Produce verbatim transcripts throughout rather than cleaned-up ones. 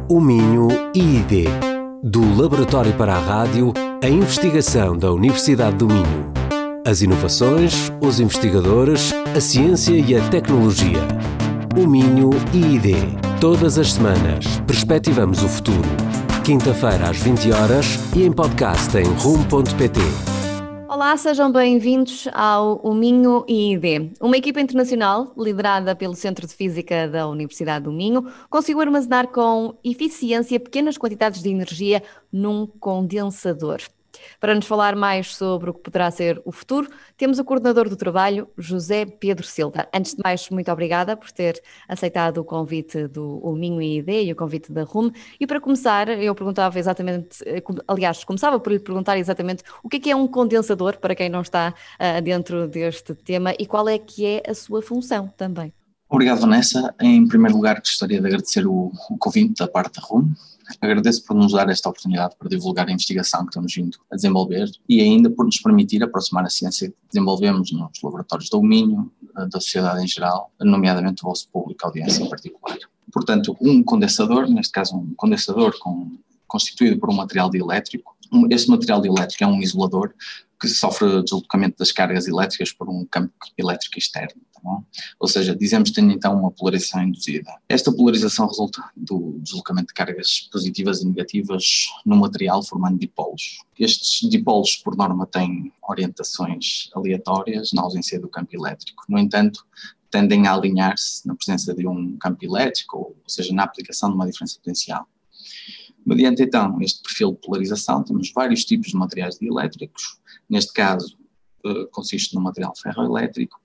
O Minho I I D, do Laboratório para a Rádio, a investigação da Universidade do Minho. As inovações, os investigadores, a ciência e a tecnologia. O Minho I I D. Todas as semanas, perspectivamos o futuro. Quinta-feira às vinte horas e em podcast em rum ponto pt. Olá, sejam bem-vindos ao O Minho I I D. Uma equipa internacional, liderada pelo Centro de Física da Universidade do Minho, conseguiu armazenar com eficiência pequenas quantidades de energia num condensador. Para nos falar mais sobre o que poderá ser o futuro, temos o coordenador do trabalho, José Pedro Silva. Antes de mais, muito obrigada por ter aceitado o convite do O Minho I I D e o convite da R U M. E para começar, eu perguntava exatamente, aliás, começava por lhe perguntar exatamente o que é que é um condensador, para quem não está uh, dentro deste tema, e qual é que é a sua função também. Obrigado, Vanessa. Em primeiro lugar, gostaria de agradecer o, o convite da parte da R U M. Agradeço por nos dar esta oportunidade para divulgar a investigação que estamos vindo a desenvolver e ainda por nos permitir aproximar a ciência que desenvolvemos nos laboratórios do Minho, da sociedade em geral, nomeadamente o vosso público, a audiência em particular. Portanto, um condensador, neste caso um condensador com, constituído por um material dielétrico. Este material dielétrico é um isolador que sofre deslocamento das cargas elétricas por um campo elétrico externo. Bom? Ou seja, dizemos que tem então uma polarização induzida. Esta polarização resulta do deslocamento de cargas positivas e negativas no material formando dipolos. Estes dipolos, por norma, têm orientações aleatórias na ausência do campo elétrico. No entanto, tendem a alinhar-se na presença de um campo elétrico, ou seja, na aplicação de uma diferença potencial. Mediante então este perfil de polarização, temos vários tipos de materiais dielétricos. Neste caso, consiste no material ferroelétrico,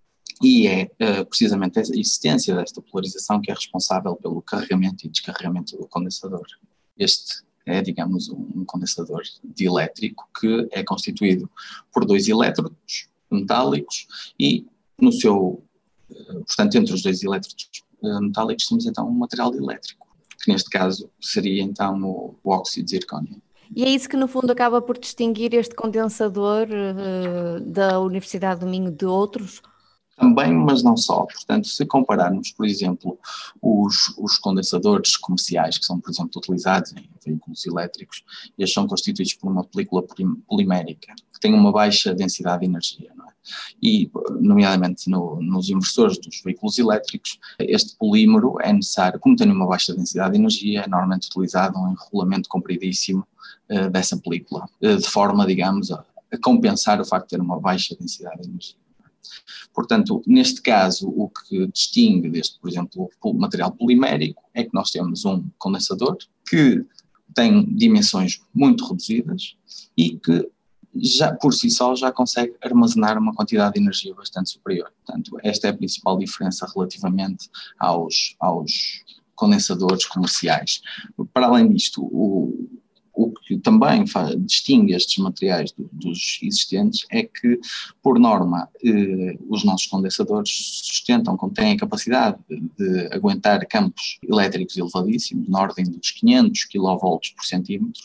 e é uh, precisamente a existência desta polarização que é responsável pelo carregamento e descarregamento do condensador. Este é, digamos, um condensador dielétrico que é constituído por dois elétrodos metálicos e no seu, uh, portanto, entre os dois elétrodos uh, metálicos temos então um material dielétrico, que neste caso seria então o, o óxido de zircónio. E é isso que no fundo acaba por distinguir este condensador uh, da Universidade do Minho de outros? Também, mas não só. Portanto, se compararmos, por exemplo, os, os condensadores comerciais que são, por exemplo, utilizados em veículos elétricos, eles são constituídos por uma película polimérica que tem uma baixa densidade de energia, não é? E, nomeadamente no, nos inversores dos veículos elétricos, este polímero é necessário, como tem uma baixa densidade de energia, é normalmente utilizado um enrolamento compridíssimo uh, dessa película, uh, de forma, digamos, a, a compensar o facto de ter uma baixa densidade de energia. Portanto, neste caso, o que distingue deste, por exemplo, material polimérico é que nós temos um condensador que tem dimensões muito reduzidas e que já por si só já consegue armazenar uma quantidade de energia bastante superior. Portanto, esta é a principal diferença relativamente aos, aos condensadores comerciais. Para além disto, o O que também faz, distingue estes materiais do, dos existentes é que, por norma, eh, os nossos condensadores sustentam, têm a capacidade de, de aguentar campos elétricos elevadíssimos, na ordem dos quinhentos quilovolts por centímetro,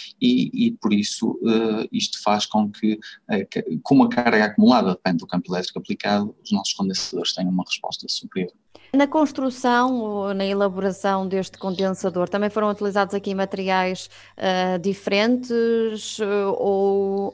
e, e por isso eh, isto faz com que, eh, como a carga acumulada depende do campo elétrico aplicado, os nossos condensadores tenham uma resposta superior. Na construção ou na elaboração deste condensador também foram utilizados aqui materiais uh, diferentes uh, ou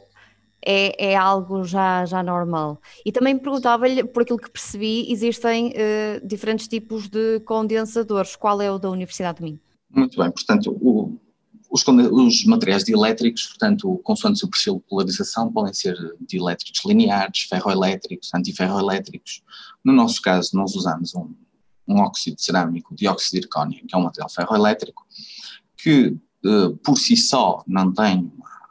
é, é algo já, já normal? E também perguntava-lhe, por aquilo que percebi, existem uh, diferentes tipos de condensadores. Qual é o da Universidade do Minho? Muito bem, portanto, o, os, os materiais dielétricos, portanto, consoante o seu perfil de polarização, podem ser dielétricos lineares, ferroelétricos, antiferroelétricos. No nosso caso, nós usamos um um óxido cerâmico, dióxido de zircónio, que é um material ferroelétrico, que eh, por si só não tem,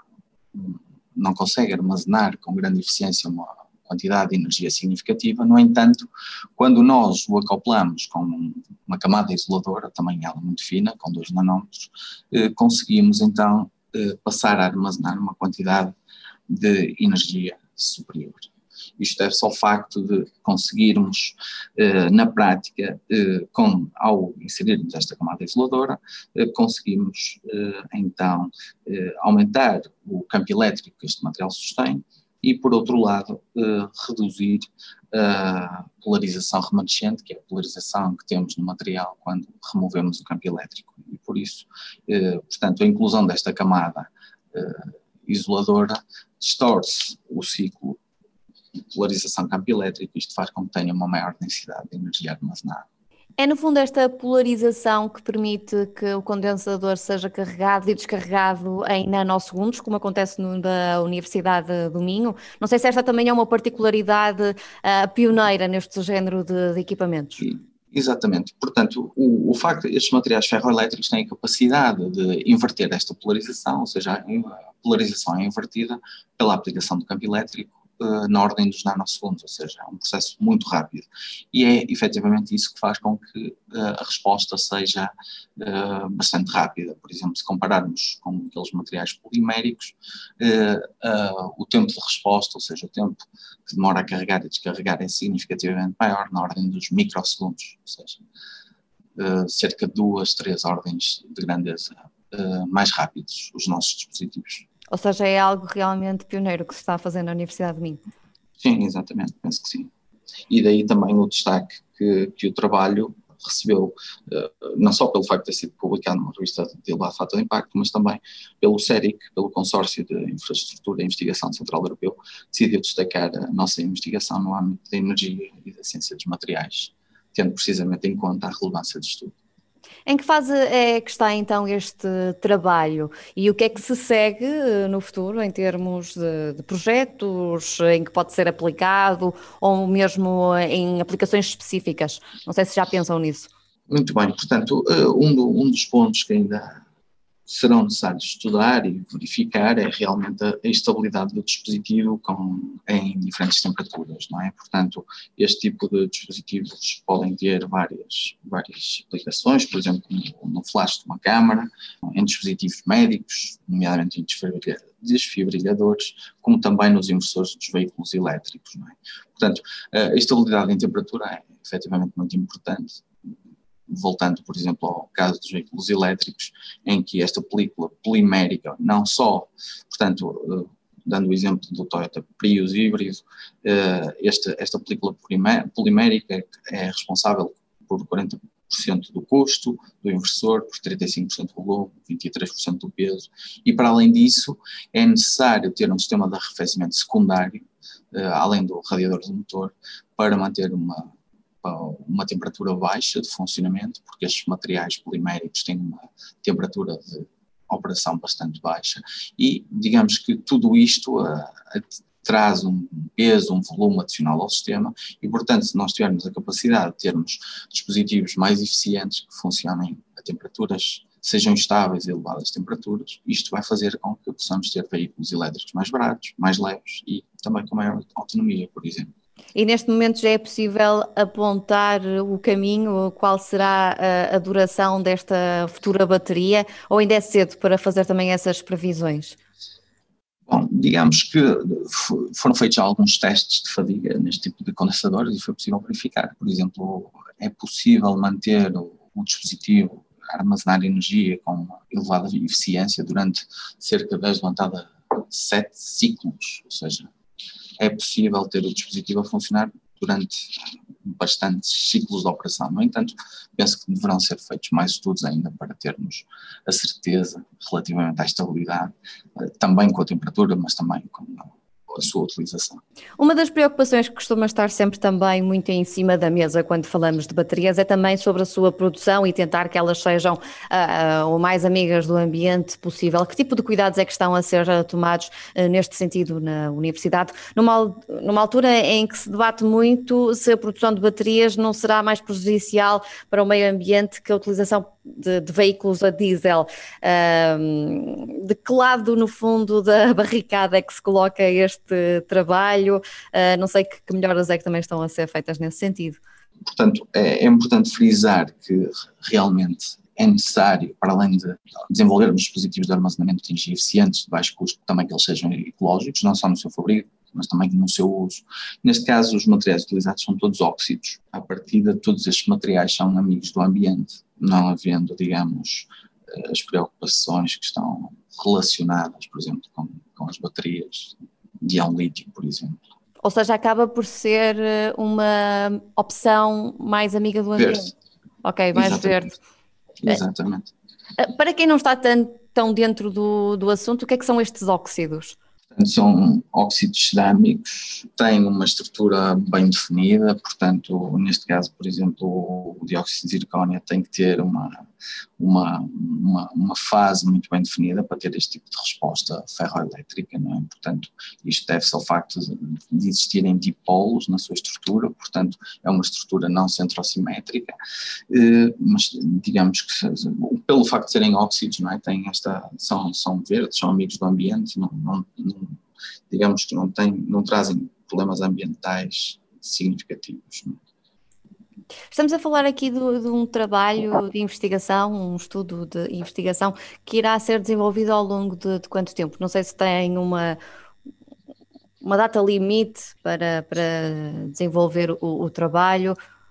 não consegue armazenar com grande eficiência uma quantidade de energia significativa. No entanto, quando nós o acoplamos com uma camada isoladora, também ela muito fina, com dois nanômetros, eh, conseguimos então eh, passar a armazenar uma quantidade de energia superior. Isto deve-se ao facto de conseguirmos, eh, na prática, eh, com, ao inserirmos esta camada isoladora, eh, conseguimos eh, então eh, aumentar o campo elétrico que este material sustém e, por outro lado, eh, reduzir a polarização remanescente, que é a polarização que temos no material quando removemos o campo elétrico. E por por isso, eh, portanto, a inclusão desta camada eh, isoladora distorce o ciclo de polarização campo elétrico, isto faz com que tenha uma maior densidade de energia armazenada. É no fundo esta polarização que permite que o condensador seja carregado e descarregado em nanosegundos, como acontece no, na Universidade do Minho. Não sei se esta também é uma particularidade uh, pioneira neste género de, de equipamentos. E, exatamente. Portanto, o, o facto de estes materiais ferroelétricos têm a capacidade de inverter esta polarização, ou seja, a polarização é invertida pela aplicação do campo elétrico na ordem dos nanosegundos, ou seja, é um processo muito rápido. E é efetivamente isso que faz com que uh, a resposta seja uh, bastante rápida. Por exemplo, se compararmos com aqueles materiais poliméricos, uh, uh, o tempo de resposta, ou seja, o tempo que demora a carregar e descarregar é significativamente maior, na ordem dos microsegundos, ou seja, uh, cerca de duas, três ordens de grandeza uh, mais rápidos os nossos dispositivos. Ou seja, é algo realmente pioneiro que se está a fazer na Universidade de Minho. Sim, exatamente, penso que sim. E daí também o destaque que, que o trabalho recebeu, uh, não só pelo facto de ter sido publicado numa revista de elevado fator de impacto, mas também pelo CERIC, pelo Consórcio de Infraestrutura e Investigação Central Europeu, decidiu destacar a nossa investigação no âmbito da energia e da ciência dos materiais, tendo precisamente em conta a relevância do estudo. Em que fase é que está então este trabalho e o que é que se segue no futuro em termos de, de projetos em que pode ser aplicado ou mesmo em aplicações específicas? Não sei se já pensam nisso. Muito bem, portanto, um, do, um dos pontos que ainda serão necessários estudar e verificar é realmente a estabilidade do dispositivo com, em diferentes temperaturas, não é? Portanto, este tipo de dispositivos podem ter várias, várias aplicações, por exemplo, no, no flash de uma câmara, em dispositivos médicos, nomeadamente em desfibrilhadores, como também nos inversores dos veículos elétricos, não é? Portanto, a estabilidade em temperatura é efetivamente muito importante. Voltando, por exemplo, ao caso dos veículos elétricos, em que esta película polimérica, não só, portanto, dando o exemplo do Toyota Prius híbrido, esta, esta película polimérica é responsável por quarenta por cento do custo do inversor, por trinta e cinco por cento do volume, vinte e três por cento do peso, e para além disso é necessário ter um sistema de arrefecimento secundário, além do radiador do motor, para manter uma uma temperatura baixa de funcionamento, porque estes materiais poliméricos têm uma temperatura de operação bastante baixa e digamos que tudo isto uh, traz um peso, um volume adicional ao sistema e, portanto, se nós tivermos a capacidade de termos dispositivos mais eficientes que funcionem a temperaturas, sejam estáveis e elevadas temperaturas, isto vai fazer com que possamos ter veículos elétricos mais baratos, mais leves e também com maior autonomia, por exemplo. E neste momento já é possível apontar o caminho, qual será a, a duração desta futura bateria, ou ainda é cedo para fazer também essas previsões? Bom, digamos que foram feitos alguns testes de fadiga neste tipo de condensadores e foi possível verificar, por exemplo, é possível manter o, o dispositivo a armazenar energia com elevada eficiência durante cerca de levantada sete ciclos, ou seja, é possível ter o dispositivo a funcionar durante bastantes ciclos de operação. No entanto, penso que deverão ser feitos mais estudos ainda para termos a certeza relativamente à estabilidade, também com a temperatura, mas também com a sua utilização. Uma das preocupações que costuma estar sempre também muito em cima da mesa quando falamos de baterias é também sobre a sua produção e tentar que elas sejam uh, o mais amigas do ambiente possível. Que tipo de cuidados é que estão a ser tomados uh, neste sentido na universidade? Numa, numa altura em que se debate muito se a produção de baterias não será mais prejudicial para o meio ambiente que a utilização de, de veículos a diesel. Uh, de que lado, no fundo, da barricada é que se coloca este trabalho? Uh, não sei que, que melhoras é que também estão a ser feitas nesse sentido. Portanto, é, é importante frisar que realmente é necessário, para além de desenvolvermos dispositivos de armazenamento de energia eficientes, de baixo custo, também que eles sejam ecológicos, não só no seu fabrico, mas também no seu uso. Neste caso, os materiais utilizados são todos óxidos. À partida, todos estes materiais são amigos do ambiente, não havendo, digamos, as preocupações que estão relacionadas, por exemplo, com, com as baterias de íon lítio, por exemplo. Ou seja, acaba por ser uma opção mais amiga do ambiente. Verde. Ok, mais Exatamente. verde. Exatamente. Para quem não está tão, tão dentro do, do assunto, o que é que são estes óxidos? São óxidos cerâmicos, têm uma estrutura bem definida, portanto, neste caso, por exemplo, o dióxido de zircónia tem que ter uma, uma, uma, uma fase muito bem definida para ter este tipo de resposta ferroelétrica, não é? Portanto, isto deve-se ao facto de existirem dipolos na sua estrutura, portanto, é uma estrutura não centrosimétrica, mas digamos que pelo facto de serem óxidos, não é? Tem esta, são, são verdes, são amigos do ambiente, não, não, não digamos que não, tem, não trazem problemas ambientais significativos. Não? Estamos a falar aqui de, de um trabalho de investigação, um estudo de investigação que irá ser desenvolvido ao longo de, de quanto tempo? Não sei se tem uma, uma data limite para, para desenvolver o, o trabalho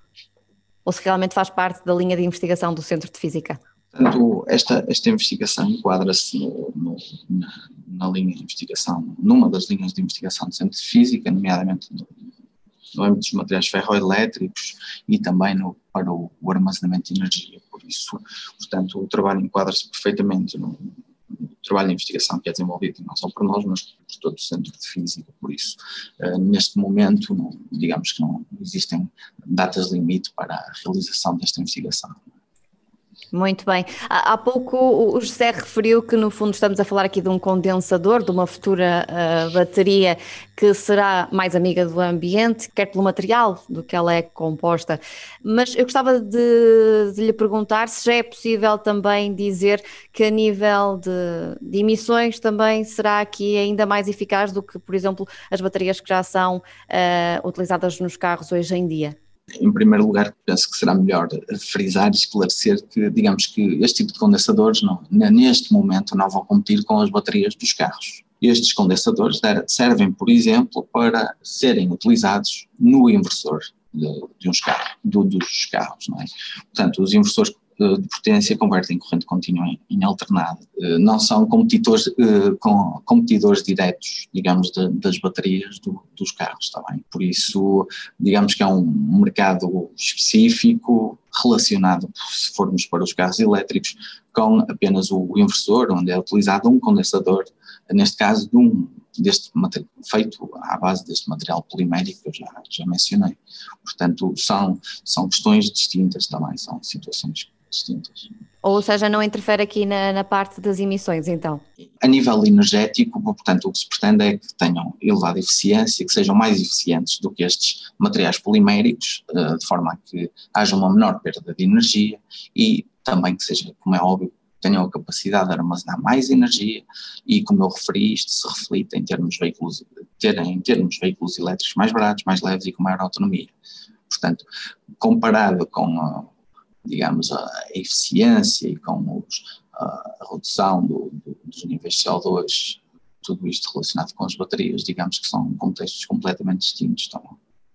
ou se realmente faz parte da linha de investigação do Centro de Física. Portanto, esta, esta investigação enquadra-se no, no, na, na linha de investigação, numa das linhas de investigação do Centro de Física, nomeadamente no, no âmbito dos materiais ferroelétricos e também no, para o, o armazenamento de energia. Por isso, portanto, o trabalho enquadra-se perfeitamente no, no trabalho de investigação que é desenvolvido não só por nós, mas por todo o Centro de Física. Por isso, uh, neste momento, não, digamos que não existem datas limite para a realização desta investigação. Muito bem. Há pouco o José referiu que no fundo estamos a falar aqui de um condensador, de uma futura uh, bateria que será mais amiga do ambiente, quer pelo material do que ela é composta. Mas eu gostava de, de lhe perguntar se já é possível também dizer que a nível de, de emissões também será aqui ainda mais eficaz do que, por exemplo, as baterias que já são uh, utilizadas nos carros hoje em dia. Em primeiro lugar, penso que será melhor frisar e esclarecer que, digamos que este tipo de condensadores, não, neste momento, não vão competir com as baterias dos carros. Estes condensadores servem, por exemplo, para serem utilizados no inversor de, de uns carros, do, dos carros, não é? Portanto, os inversores de potência convertem corrente contínua em, em alternada. Não são competidores, com, competidores diretos, digamos, de, das baterias do, dos carros, está bem? Por isso, digamos que é um mercado específico relacionado, se formos para os carros elétricos, com apenas o inversor, onde é utilizado um condensador, neste caso de um, deste material, feito à base deste material polimérico que eu já, já mencionei. Portanto, são, são questões distintas também, são situações distintas. Ou seja, não interfere aqui na, na parte das emissões, então? A nível energético, portanto, o que se pretende é que tenham elevada eficiência, que sejam mais eficientes do que estes materiais poliméricos, de forma a que haja uma menor perda de energia e também que seja, como é óbvio, tenham a capacidade de armazenar mais energia e, como eu referi, isto se reflete em termos de veículos, ter, em termos de veículos elétricos mais baratos, mais leves e com maior autonomia. Portanto, comparado com a digamos, a eficiência e com os, a redução do, do, dos níveis de C O dois, tudo isto relacionado com as baterias, digamos que são contextos completamente distintos também.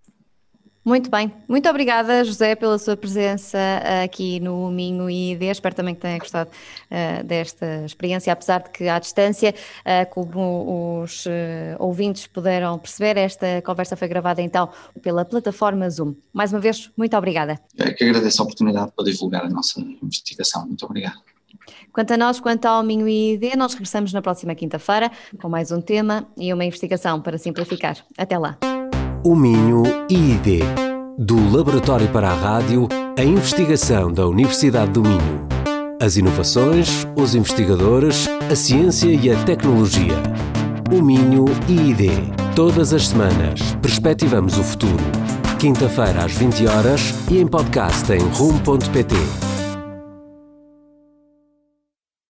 Muito bem. Muito obrigada, José, pela sua presença aqui no Minho I D. Espero também que tenha gostado uh, desta experiência, apesar de que à distância, uh, como os uh, ouvintes puderam perceber, esta conversa foi gravada então pela plataforma Zoom. Mais uma vez, muito obrigada. É que agradeço a oportunidade para divulgar a nossa investigação. Muito obrigado. Quanto a nós, quanto ao Minho I D, nós regressamos na próxima quinta-feira com mais um tema e uma investigação para simplificar. Até lá. O Minho I D, do Laboratório para a Rádio, a investigação da Universidade do Minho. As inovações, os investigadores, a ciência e a tecnologia. O Minho I D. Todas as semanas, perspectivamos o futuro. Quinta-feira às vinte horas e em podcast em rum ponto pt.